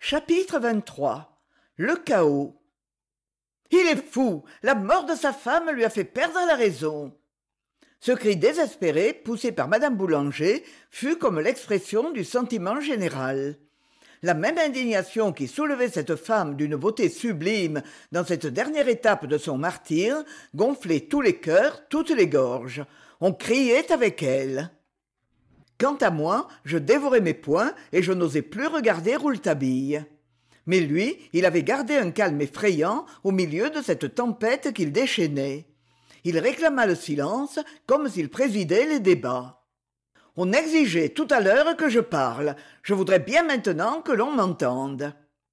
Chapitre 23. Le chaos. Il est fou! La mort de sa femme lui a fait perdre la raison. Ce cri désespéré, poussé par madame Boulanger, fut comme l'expression du sentiment général. La même indignation qui soulevait cette femme d'une beauté sublime dans cette dernière étape de son martyre gonflait tous les cœurs, toutes les gorges. On criait avec elle. Quant à moi, je dévorais mes poings et je n'osais plus regarder Rouletabille. Mais lui, il avait gardé un calme effrayant au milieu de cette tempête qu'il déchaînait. Il réclama le silence comme s'il présidait les débats. On exigeait tout à l'heure que je parle. Je voudrais bien maintenant que l'on m'entende.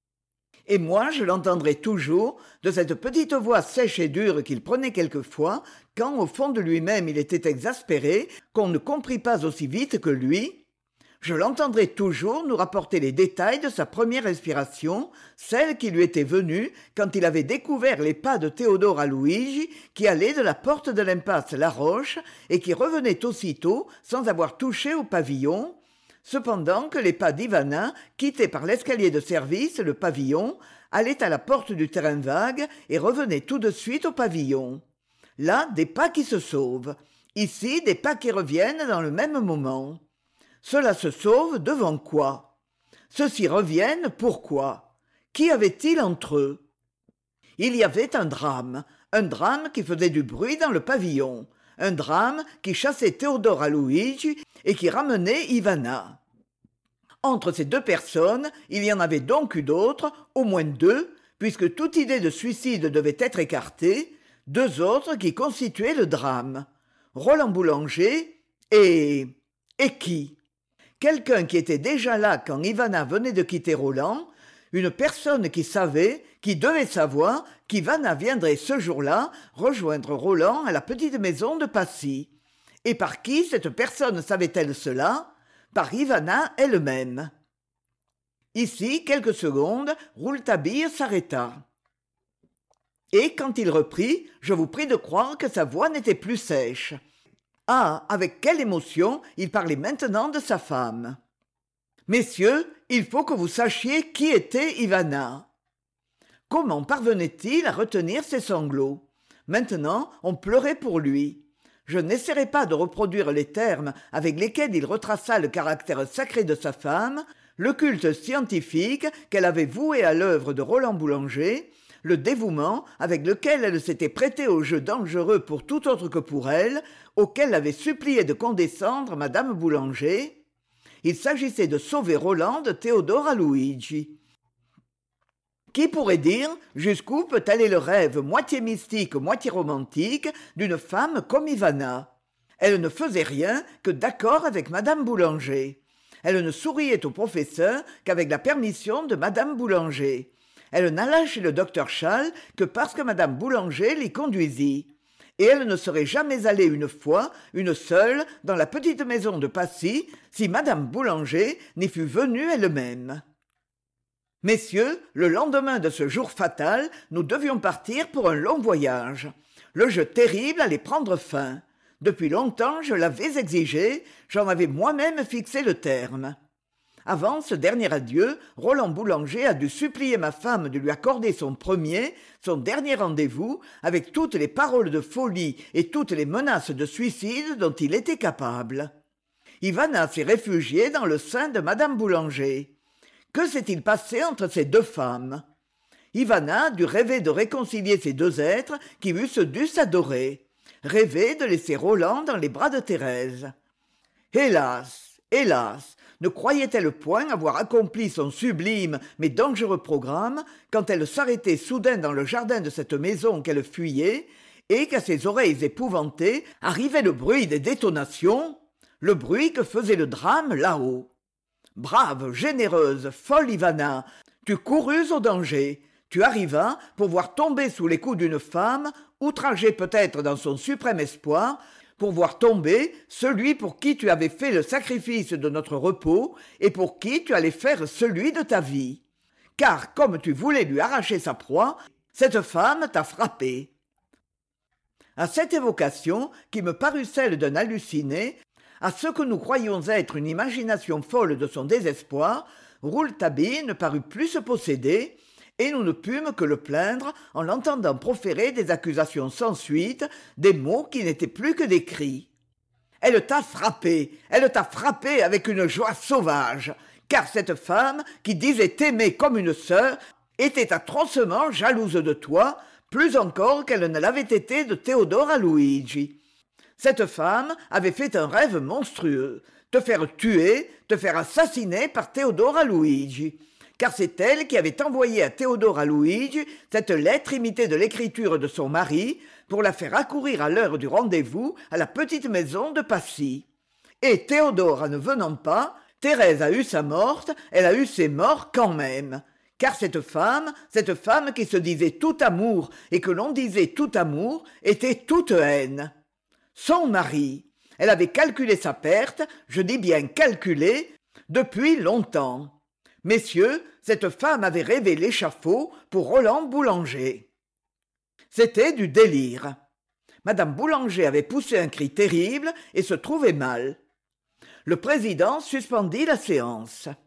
Et moi, je l'entendrai toujours, de cette petite voix sèche et dure qu'il prenait quelquefois, quand au fond de lui-même il était exaspéré, qu'on ne comprit pas aussi vite que lui. Je l'entendrai toujours nous rapporter les détails de sa première respiration, celle qui lui était venue quand il avait découvert les pas de Théodore Aloïsi qui allaient de la porte de l'impasse Laroche et qui revenaient aussitôt sans avoir touché au pavillon, cependant que les pas d'Ivana, quittés par l'escalier de service, le pavillon, allaient à la porte du terrain vague et revenaient tout de suite au pavillon. Là, des pas qui se sauvent. Ici, des pas qui reviennent dans le même moment. Cela se sauve devant quoi? Ceux-ci reviennent pourquoi? Qu'y avait-il entre eux? Il y avait un drame qui faisait du bruit dans le pavillon, un drame qui chassait Théodore Aloïsi et qui ramenait Ivana. Entre ces deux personnes, il y en avait donc eu d'autres, au moins deux, puisque toute idée de suicide devait être écartée, deux autres qui constituaient le drame. Roland Boulanger et qui? Quelqu'un qui était déjà là quand Ivana venait de quitter Roland, une personne qui savait, qui devait savoir qu'Ivana viendrait ce jour-là rejoindre Roland à la petite maison de Passy. Et par qui cette personne savait-elle cela? Par Ivana elle-même. Ici, quelques secondes, Rouletabille s'arrêta. Et quand il reprit, je vous prie de croire que sa voix n'était plus sèche. Ah, avec quelle émotion il parlait maintenant de sa femme. Messieurs, il faut que vous sachiez qui était Ivana. Comment parvenait-il à retenir ses sanglots? Maintenant, on pleurait pour lui. Je n'essaierai pas de reproduire les termes avec lesquels il retraça le caractère sacré de sa femme, le culte scientifique qu'elle avait voué à l'œuvre de Roland Boulanger, le dévouement avec lequel elle s'était prêtée au jeu dangereux pour tout autre que pour elle, auquel avait supplié de condescendre madame Boulanger. Il s'agissait de sauver Roland de Théodore Aloïsi. Qui pourrait dire jusqu'où peut aller le rêve moitié mystique, moitié romantique d'une femme comme Ivana? Elle ne faisait rien que d'accord avec madame Boulanger. Elle ne souriait au professeur qu'avec la permission de madame Boulanger. Elle n'alla chez le docteur Chasles que parce que madame Boulanger l'y conduisit. Et elle ne serait jamais allée une fois, une seule, dans la petite maison de Passy, si madame Boulanger n'y fût venue elle-même. Messieurs, le lendemain de ce jour fatal, nous devions partir pour un long voyage. Le jeu terrible allait prendre fin. Depuis longtemps, je l'avais exigé, j'en avais moi-même fixé le terme. Avant ce dernier adieu, Roland Boulanger a dû supplier ma femme de lui accorder son dernier rendez-vous, avec toutes les paroles de folie et toutes les menaces de suicide dont il était capable. Ivana s'est réfugiée dans le sein de madame Boulanger. Que s'est-il passé entre ces deux femmes? Ivana a dû rêver de réconcilier ces deux êtres qui eussent dû s'adorer, rêver de laisser Roland dans les bras de Thérèse. Hélas, hélas, ne croyait-elle point avoir accompli son sublime mais dangereux programme quand elle s'arrêtait soudain dans le jardin de cette maison qu'elle fuyait et qu'à ses oreilles épouvantées arrivait le bruit des détonations, le bruit que faisait le drame là-haut. Brave, généreuse, folle Ivana, tu courus au danger, tu arrivas pour voir tomber sous les coups d'une femme, outragée peut-être dans son suprême espoir, pour voir tomber celui pour qui tu avais fait le sacrifice de notre repos et pour qui tu allais faire celui de ta vie. Car comme tu voulais lui arracher sa proie, cette femme t'a frappé. À cette évocation, qui me parut celle d'un halluciné, À ce que nous croyions être une imagination folle de son désespoir, Rouletabille ne parut plus se posséder, et nous ne pûmes que le plaindre en l'entendant proférer des accusations sans suite, des mots qui n'étaient plus que des cris. « Elle t'a frappé avec une joie sauvage, car cette femme, qui disait t'aimer comme une sœur, était atrocement jalouse de toi, plus encore qu'elle ne l'avait été de Théodore Luigi. Cette femme avait fait un rêve monstrueux, te faire tuer, te faire assassiner par Théodore Luigi, car c'est elle qui avait envoyé à Théodore Luigi cette lettre imitée de l'écriture de son mari pour la faire accourir à l'heure du rendez-vous à la petite maison de Passy. Et Théodore ne venant pas, Thérèse a eu sa morte, elle a eu ses morts quand même. Car cette femme qui se disait tout amour et que l'on disait tout amour, était toute haine. Son mari, elle avait calculé sa perte, je dis bien calculé, depuis longtemps. Messieurs, cette femme avait rêvé l'échafaud pour Roland Boulanger. C'était du délire. Madame Boulanger avait poussé un cri terrible et se trouvait mal. Le président suspendit la séance.